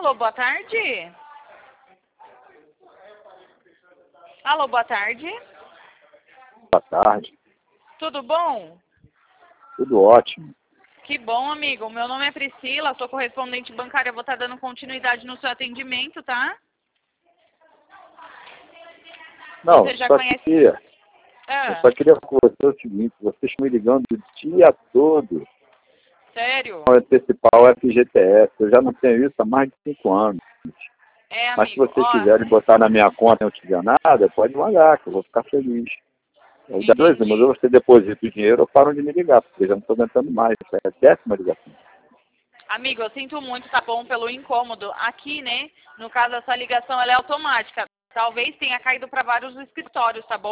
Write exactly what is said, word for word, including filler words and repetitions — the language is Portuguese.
Alô, boa tarde. Alô, boa tarde. Boa tarde. Tudo bom? Tudo ótimo. Que bom, amigo. Meu nome é Priscila, sou correspondente bancária. Vou estar dando continuidade no seu atendimento, tá? Não, Você já só conhece... queria, Ah, eu só queria com você o seguinte, vocês me ligando o dia todo sério? para antecipar o F G T S. Eu já não tenho isso há mais de cinco anos. É, Mas se amigo, vocês ó... quiserem botar na minha conta e não tiver nada, pode mandar, que eu vou ficar feliz. Eu já dois anos, ou você deposita o dinheiro ou param de me ligar, porque eu já não estou aguentando mais. Isso é a décima ligação. Amigo, eu sinto muito, tá bom, pelo incômodo. Aqui, né, no caso, essa ligação ela é automática. Talvez tenha caído para vários escritórios, tá bom?